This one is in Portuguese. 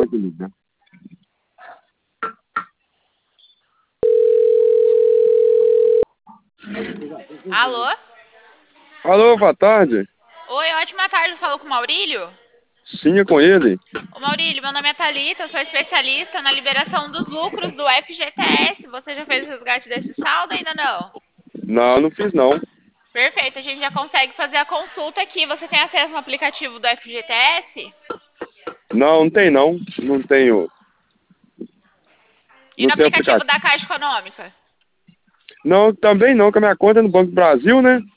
te ligar. Alô? Alô, boa tarde. Oi, ótima tarde. Falou com o Maurílio? Sim, é com ele. Ô Maurílio, meu nome é Thalita, eu sou especialista na liberação dos lucros do FGTS. Você já fez o resgate desse saldo? Ainda não? Não, não fiz não. Perfeito, a gente já consegue fazer a consulta aqui. Você tem acesso no aplicativo do FGTS? Não, não tem não. Não tenho. E Não no tenho aplicativo aplicativo. da Caixa Econômica? Não, também não, que a minha conta é no Banco do Brasil, né?